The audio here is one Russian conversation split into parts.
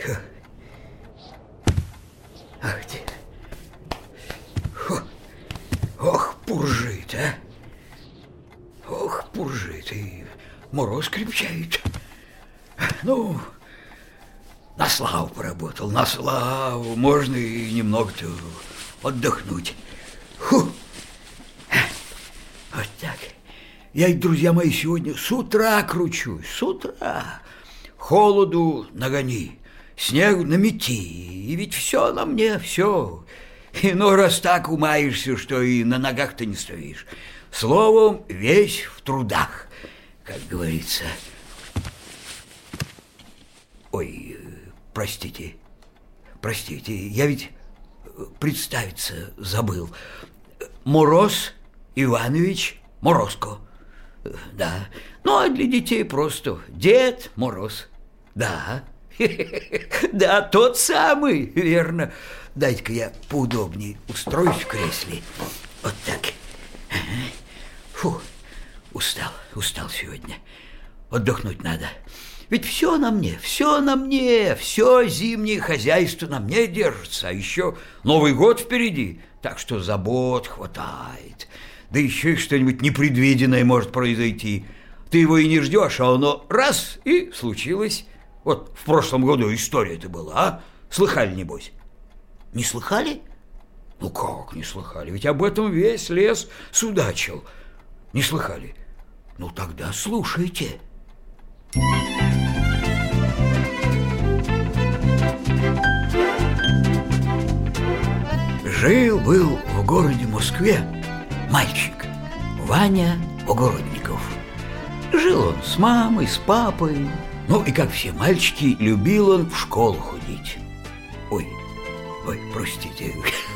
Ох, пуржит, а! Ох, пуржит, и мороз крепчает. Ну, на славу поработал, на славу. Можно и немного-то отдохнуть. Фу. Вот так. Я, друзья мои, сегодня с утра кручусь, с утра. Холоду нагони, снегу намети, и ведь все на мне, все. И ну, раз так умаешься, что и на ногах-то не стоишь. Словом, весь в трудах, как говорится. Ой, простите, я ведь представиться забыл. Мороз Иванович Морозко. Да, ну а для детей просто Дед Мороз. Да, да, тот самый, верно. Дайте-ка я поудобнее устроюсь в кресле. Вот так. Фу, устал сегодня. Отдохнуть надо. Ведь все на мне, все зимнее хозяйство на мне держится. А еще Новый год впереди, так что забот хватает. Да еще и что-нибудь непредвиденное может произойти. Ты его и не ждешь, а оно раз и случилось. Вот в прошлом году история-то была, а? Слыхали, небось? Не слыхали? Ну как не слыхали? Ведь об этом весь лес судачил. Не слыхали? Ну тогда слушайте. Жил-был в городе Москве мальчик Ваня Огородников. Жил он с мамой, с папой. Ну и как все мальчики, любил он в школу ходить. Ой, простите.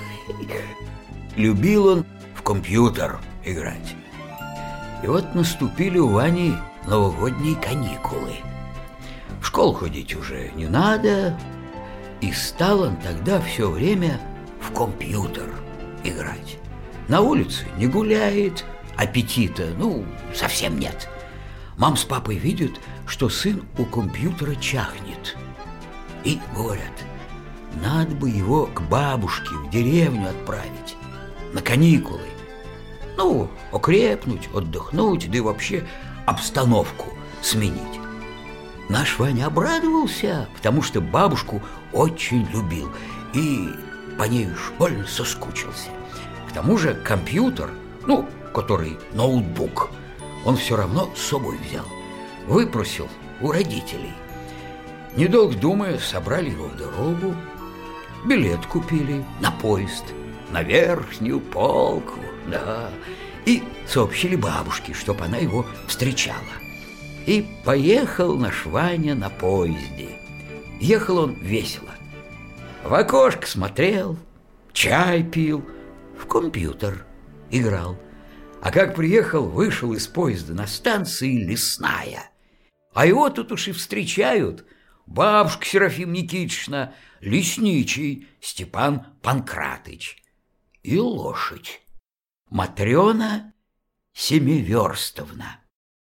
Любил он в компьютер играть. И вот наступили у Вани новогодние каникулы. В школу ходить уже не надо. И стал он тогда все время в компьютер играть. На улице не гуляет, аппетита, совсем нет. Мам с папой видят, что сын у компьютера чахнет. И говорят, надо бы его к бабушке в деревню отправить на каникулы. Окрепнуть, отдохнуть, да и вообще обстановку сменить. Наш Ваня обрадовался, потому что бабушку очень любил и по ней уж больно соскучился. К тому же компьютер, который ноутбук, он все равно с собой взял. Выпросил у родителей. Недолго думая, собрали его в дорогу, билет купили на поезд, на верхнюю полку, да, и сообщили бабушке, чтоб она его встречала. И поехал наш Ваня на поезде. Ехал он весело. В окошко смотрел, чай пил, в компьютер играл. А как приехал, вышел из поезда на станции Лесная. А его тут уж и встречают бабушка Серафима Никитична, лесничий Степан Панкратыч и лошадь Матрена Семиверстовна.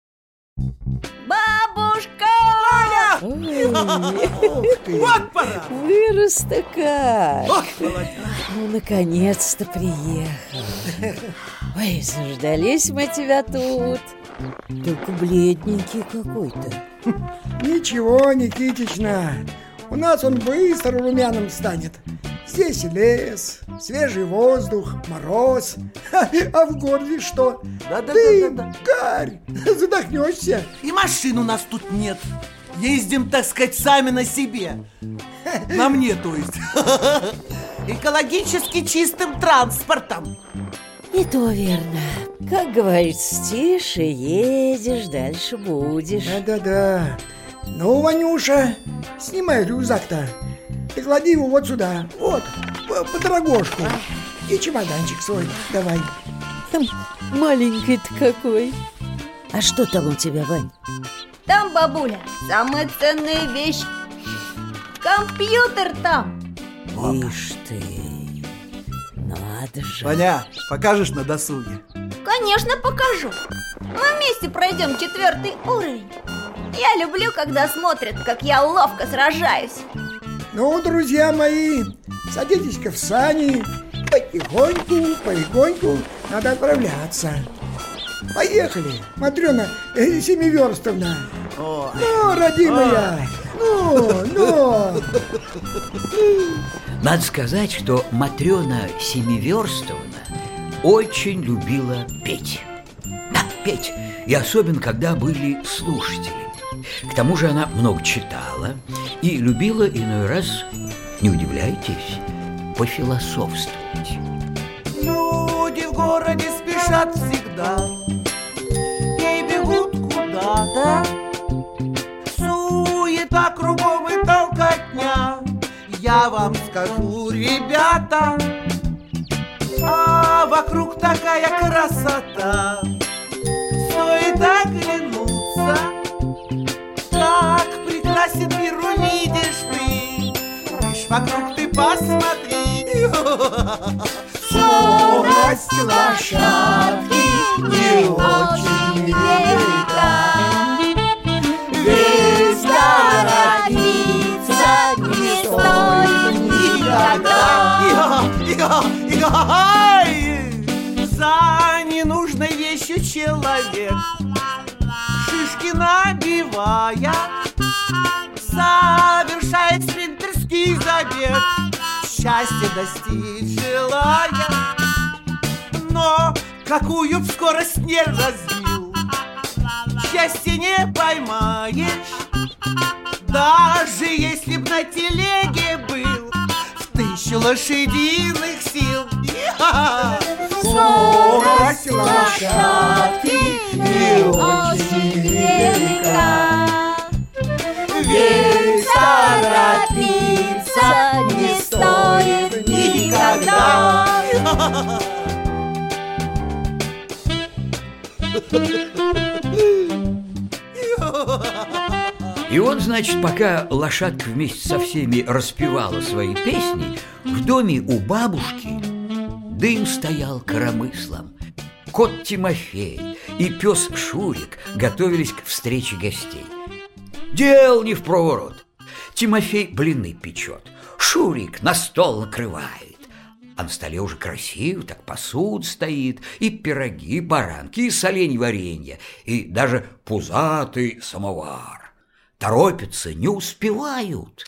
Бабушка! Вот пора! Вырос-то как! Ох, молодец! Ну, наконец-то приехал. Ой, заждались мы тебя тут. Только бледненький какой-то. Ничего, Никитична, у нас он быстро румяным станет. Здесь лес, свежий воздух, мороз. А в городе что? Дым, гарь, задохнешься. И машин у нас тут нет. Ездим, так сказать, сами на себе. На мне, то есть. Экологически чистым транспортом. И то верно. Как говорится, тише едешь, дальше будешь. Да-да-да. Ну, Ванюша, снимай рюкзак-то и клади его вот сюда, вот, по дорогошку. И чемоданчик свой давай. Маленький-то какой. А что там у тебя, Вань? Там, бабуля, самая ценная вещь. Компьютер там. Ишь ты, надо же. Ваня, покажешь на досуге? Конечно, покажу. Мы вместе пройдем 4-й уровень. Я люблю, когда смотрят, как я ловко сражаюсь. Ну, друзья мои, садитесь-ка в сани. Потихоньку надо отправляться. Поехали, Матрена Семиверстовна. Ну, родимая, ну. Надо сказать, что Матрена Семиверстовна очень любила петь. Да, петь. И особенно, когда были слушатели. К тому же она много читала и любила иной раз, не удивляйтесь, пофилософствовать. Люди в городе спешат всегда и бегут куда-то. Суета кругом и толкотня. Я вам скажу, ребята, а вокруг такая красота. Стоит оглянуться, как прекрасен мир увидишь ты. Лишь вокруг ты посмотри. Скорость лошадки не очень велика. Весь торопиться не стоит никогда. За ненужной вещью человек, шишки набивая, совершает спринтерский забег, счастье достичь желая. Но какую б скорость не развил, счастье не поймаешь. Даже если б на телеге был в 1000 лошадиных сил. Скорость лошадки не очень велика. Ведь торопиться не стоит никогда. И вот, значит, пока лошадка вместе со всеми распевала свои песни, в доме у бабушки дым стоял коромыслом. Кот Тимофей и пес Шурик готовились к встрече гостей. Дел не впроворот. Тимофей блины печет, Шурик на стол накрывает. А на столе уже красиво, так посуда стоит, и пироги, баранки, и соленье варенье, и даже пузатый самовар. Торопятся, не успевают.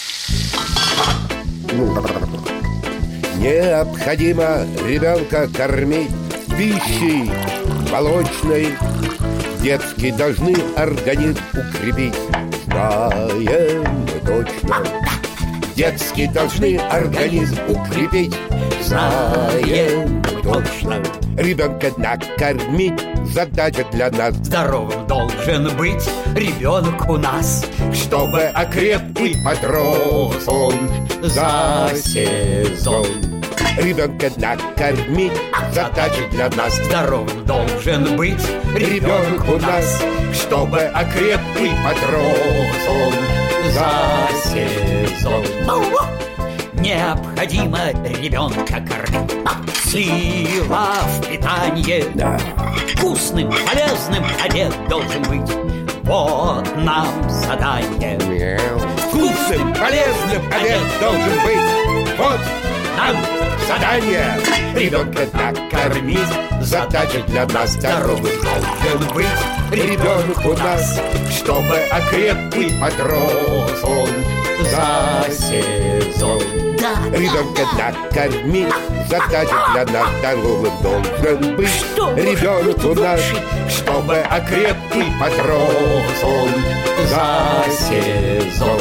Необходимо ребенка кормить пищей молочной. Детские должны организм укрепить. Знаем мы точно. Детские должны организм укрепить. Знаем мы точно. Ребенка накормить задача для нас. Здоровым должен быть ребенок у нас, Чтобы окреп и подрос он за сезон. Ребенка накормить задача для нас. Здоровым должен быть Ребенок у нас, чтобы окреп и подрос он за сезон. Необходимо ребенка кормить. Сила в питании. Да. Вкусным, полезным одет должен быть. Вот нам задание. Вкусным, полезным обед должен быть. Вот нам задание. Ребенка накормить задача для нас. Здоровым должен быть Ребенок у нас, чтобы окреп и подрос он за сезон. Ребенка накормить задача для нас. Здоровым должен быть ребенок у нас, чтобы окреп и подрос он за сезон.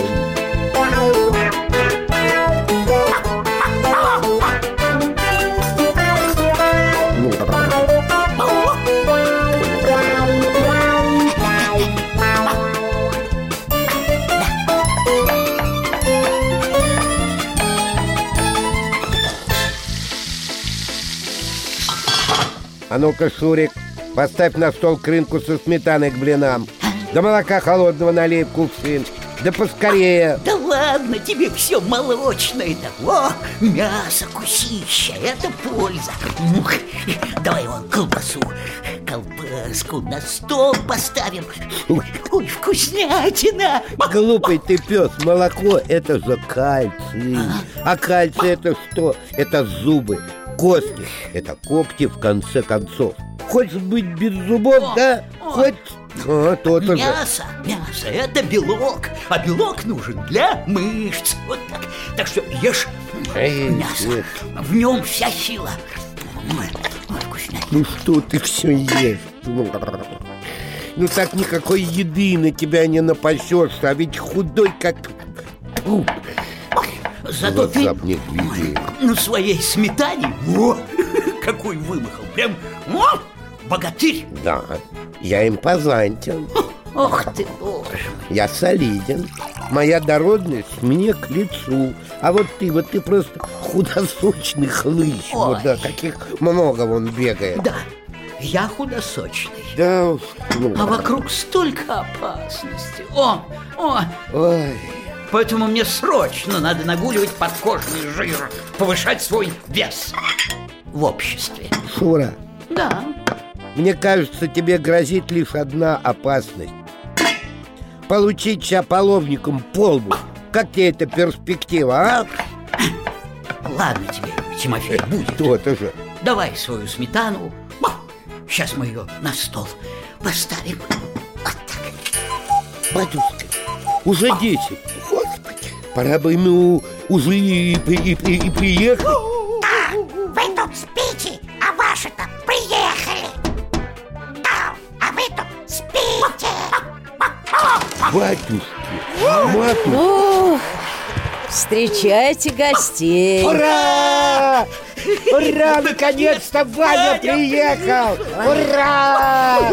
А ну-ка, Шурик, поставь на стол крынку со сметаной к блинам. Да молока холодного налей в кувшин. Да поскорее. Да ладно, тебе все молочное. О, мясо, кусища, это польза. Давай вон колбасу, колбаску на стол поставим. Ой, вкуснятина. Глупый ты пес, молоко – это же кальций. А кальций – это что? Это зубы, кости. Это когти, в конце концов. Хочешь быть без зубов, да? Хоть... то-то же. Мясо, это белок. А белок нужен для мышц. Вот так. Так что ешь мясо. В нем вся сила. Ой, вкуснятина. Ну что ты все ешь? Ну так никакой еды на тебя не напасешься, а ведь худой как... Зато ты на своей сметане, какой вымахал, прям богатырь. Да, я импозантен. Ох ты, боже мой. Я солиден. Моя дородность мне к лицу. А вот ты просто худосочный хлыщ. Ой. Вот, да, каких много вон бегает. Да, я худосочный. Да, А вокруг столько опасности. Ой. Поэтому мне срочно надо нагуливать подкожный жир, повышать свой вес в обществе. Шура, Да. мне кажется, тебе грозит лишь одна опасность. Получить половником по лбу. Как тебе эта перспектива, а? Ладно тебе, Тимофей, будет. То-то же. Давай свою сметану. Сейчас мы ее на стол поставим. Вот так. Батюшка, уже 10. Господи, пора бы ему уже и приехать. Да, вы тут спите, а ваши-то приехали. Да, а вы тут спите. Батюшки, матушка. Ох, встречайте гостей. Ура! Ура! Наконец-то Ваня приехал! Ура!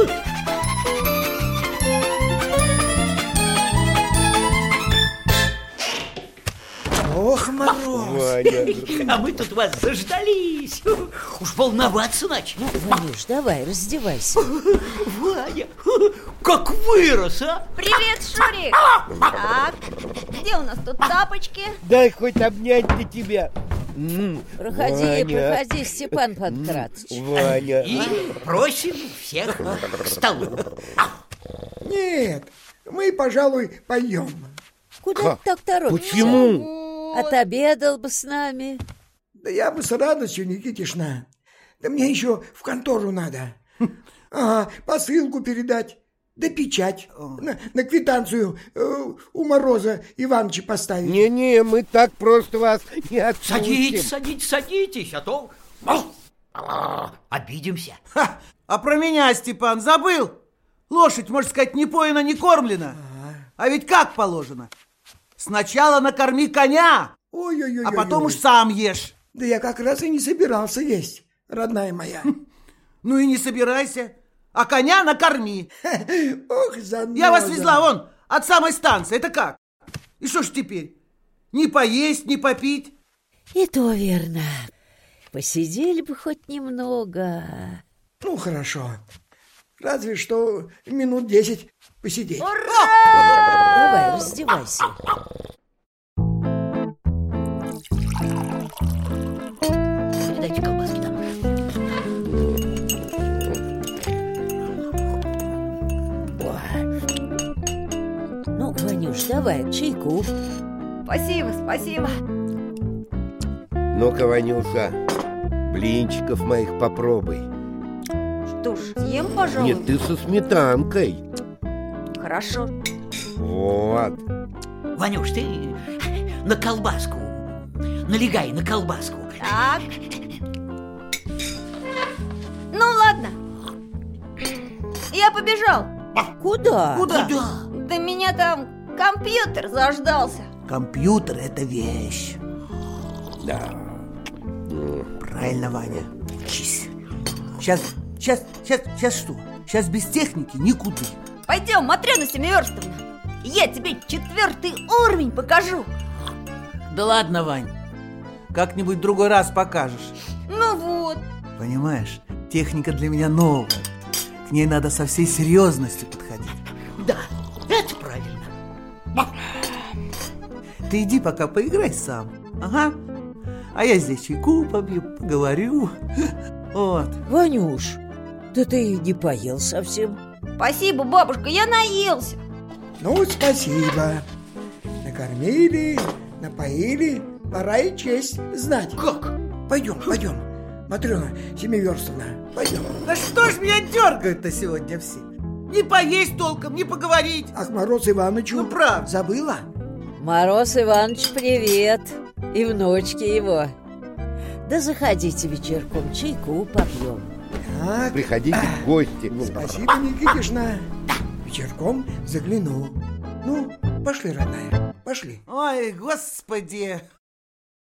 Ох, мороз. Ваня. А мы тут вас заждались. Уж волноваться начали. Ванюш, давай, раздевайся. Ваня, как вырос, а? Привет, Шурик. Так, где у нас тут тапочки? Дай хоть обнять для тебя. Проходи, Ваня. проходи, Степан Панкратович. Ваня. И просим всех к столу. Нет, мы, пожалуй, поем. Куда ты так торопишься? Почему? Отобедал бы с нами. Да я бы с радостью, Никитишна. Да мне еще в контору надо. Ага, посылку передать. Да печать. На квитанцию у Мороза Ивановича поставить. Не-не, мы так просто вас не отпустим. Садитесь, а то обидимся. Ха, а про меня, Степан, забыл? Лошадь, можно сказать, не поена, не кормлена. А ведь как положено? Сначала накорми коня, Ой-ой-ой. а потом уж сам ешь. Да я как раз и не собирался есть, родная моя. Ну и не собирайся, а коня накорми. Ох, заноза. Я вас везла вон от самой станции, это как? И что ж теперь? Не поесть, не попить? И то верно. Посидели бы хоть немного. Ну, хорошо. Разве что минут 10 посидеть. Давай, раздевайся. Дайте колбаски там. Ну, Ванюш, давай, чайку. Спасибо. Ну-ка, Ванюша, блинчиков моих попробуй. Что ж, съем, пожалуй. Нет, ты со сметанкой. Хорошо. Вот. Ванюш, ты на колбаску. Налегай на колбаску. Так. Ну ладно. Я побежал. Куда? Куда? Да меня там компьютер заждался. Компьютер – это вещь. Да. Правильно, Ваня. Учись. Сейчас что? Сейчас без техники никуда. Пойдем, Матрена Семиверстовна. Я тебе 4-й уровень покажу. Да ладно, Вань. Как-нибудь в другой раз покажешь. Ну вот. Понимаешь, техника для меня новая. К ней надо со всей серьезностью подходить. Да, это правильно. ты иди пока поиграй сам. Ага. А я здесь чайку попью, поговорю. Вот. Ванюш, да ты не поел совсем. Спасибо, бабушка, я наелся. Ну, спасибо. Накормили, напоили, пора и честь знать. Как? Пойдем, пойдем. Матрена Семиверстовна, пойдем. Да что ж меня дергают-то сегодня все? Не поесть толком, не поговорить. Ах, Мороз Ивановичу Ну, правда. забыла? Мороз Иванович, привет. И внучки его. Да заходите вечерком, чайку попьем. Так, Приходите в гости. спасибо, Никитишна. Вечерком загляну. Ну, пошли, родная, пошли. Ой, господи.